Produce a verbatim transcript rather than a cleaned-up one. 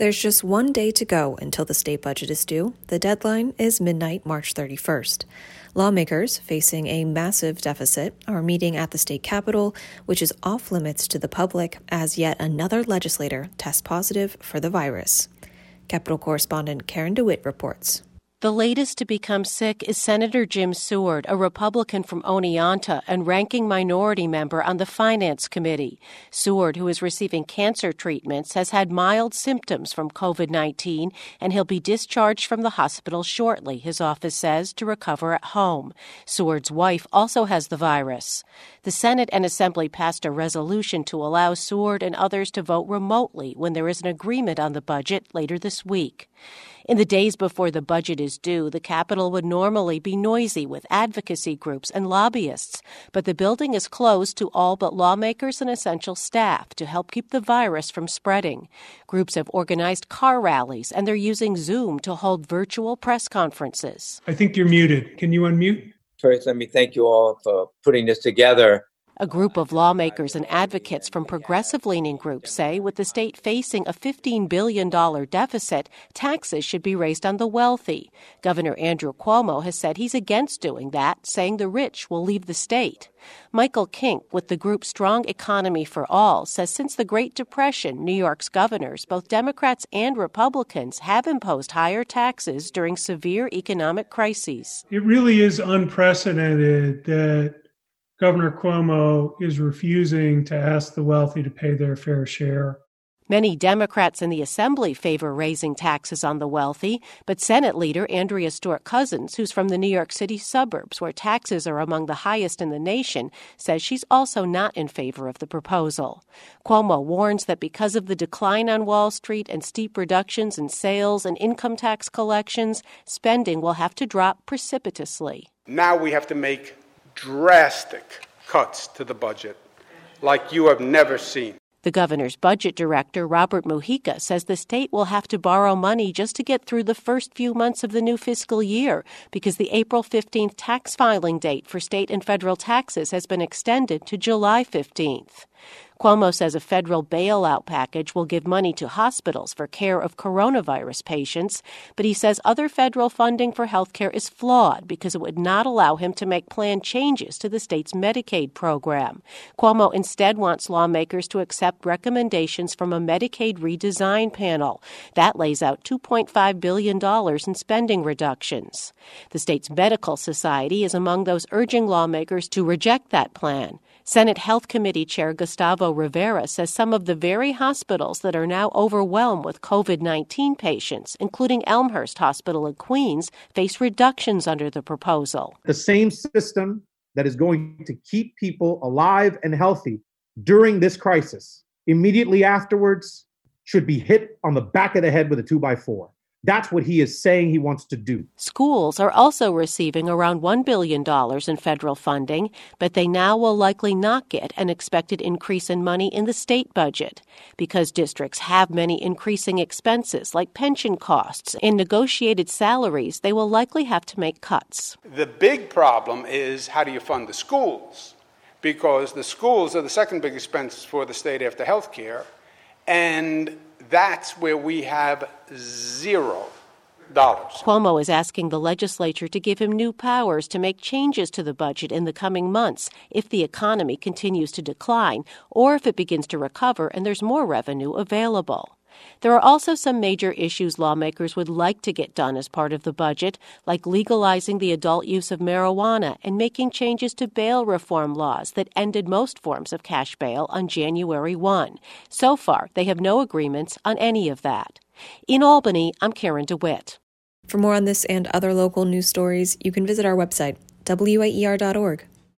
There's just one day to go until the state budget is due. The deadline is midnight, March thirty-first. Lawmakers, facing a massive deficit, are meeting at the state capitol, which is off limits to the public as yet another legislator tests positive for the virus. Capitol correspondent Karen DeWitt reports. The latest to become sick is Senator Jim Seward, a Republican from Oneonta and ranking minority member on the Finance Committee. Seward, who is receiving cancer treatments, has had mild symptoms from covid nineteen, and he'll be discharged from the hospital shortly, his office says, to recover at home. Seward's wife also has the virus. The Senate and Assembly passed a resolution to allow Seward and others to vote remotely when there is an agreement on the budget later this week. In the days before the budget is due, the Capitol would normally be noisy with advocacy groups and lobbyists, but the building is closed to all but lawmakers and essential staff to help keep the virus from spreading. Groups have organized car rallies, and they're using Zoom to hold virtual press conferences. I think you're muted. Can you unmute? First, let me thank you all for putting this together. A group of lawmakers and advocates from progressive-leaning groups say with the state facing a fifteen billion dollars deficit, taxes should be raised on the wealthy. Governor Andrew Cuomo has said he's against doing that, saying the rich will leave the state. Michael Kink, with the group Strong Economy for All, says since the Great Depression, New York's governors, both Democrats and Republicans, have imposed higher taxes during severe economic crises. It really is unprecedented that Governor Cuomo is refusing to ask the wealthy to pay their fair share. Many Democrats in the Assembly favor raising taxes on the wealthy, but Senate leader Andrea Stewart-Cousins, who's from the New York City suburbs where taxes are among the highest in the nation, says she's also not in favor of the proposal. Cuomo warns that because of the decline on Wall Street and steep reductions in sales and income tax collections, spending will have to drop precipitously. Now we have to make drastic cuts to the budget like you have never seen. The governor's budget director, Robert Mujica, says the state will have to borrow money just to get through the first few months of the new fiscal year because the April fifteenth tax filing date for state and federal taxes has been extended to July fifteenth. Cuomo says a federal bailout package will give money to hospitals for care of coronavirus patients, but he says other federal funding for health care is flawed because it would not allow him to make planned changes to the state's Medicaid program. Cuomo instead wants lawmakers to accept recommendations from a Medicaid redesign panel. That lays out two point five billion dollars in spending reductions. The state's medical society is among those urging lawmakers to reject that plan. Senate Health Committee Chair Gustavo Rivera says some of the very hospitals that are now overwhelmed with covid nineteen patients, including Elmhurst Hospital in Queens, face reductions under the proposal. The same system that is going to keep people alive and healthy during this crisis, immediately afterwards, should be hit on the back of the head with a two by four. That's what he is saying he wants to do. Schools are also receiving around one billion dollars in federal funding, but they now will likely not get an expected increase in money in the state budget. Because districts have many increasing expenses like pension costs and negotiated salaries, they will likely have to make cuts. The big problem is how do you fund the schools? Because the schools are the second big expense for the state after health care, and that's where we have zero dollars. Cuomo is asking the legislature to give him new powers to make changes to the budget in the coming months if the economy continues to decline or if it begins to recover and there's more revenue available. There are also some major issues lawmakers would like to get done as part of the budget, like legalizing the adult use of marijuana and making changes to bail reform laws that ended most forms of cash bail on January first. So far, they have no agreements on any of that. In Albany, I'm Karen DeWitt. For more on this and other local news stories, you can visit our website, W A E R dot org.